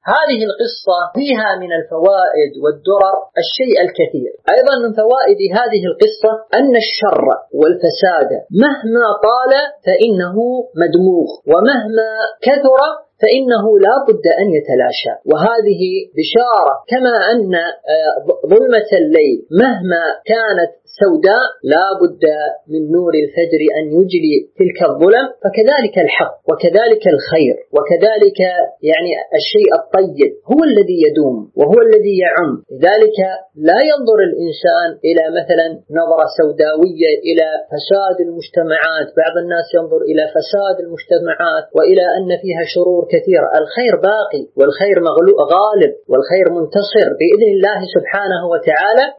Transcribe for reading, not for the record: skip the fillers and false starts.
هذه القصة فيها من الفوائد والدرر الشيء الكثير. أيضا من فوائد هذه القصة أن الشر والفساد مهما طال فإنه مدموغ، ومهما كثر فإنه لا بد أن يتلاشى. وهذه بشارة، كما أن ظلمة الليل مهما كانت سوداء لا بد من نور الفجر أن يجلي تلك الظلم، فكذلك الحق وكذلك الخير وكذلك يعني الشيء الطيب هو الذي يدوم وهو الذي يعم. لذلك لا ينظر الإنسان إلى مثلا نظرة سوداوية إلى فساد المجتمعات. بعض الناس ينظر إلى فساد المجتمعات وإلى أن فيها شرور كثيرة. الخير باقي والخير غالب والخير منتصر بإذن الله سبحانه وتعالى.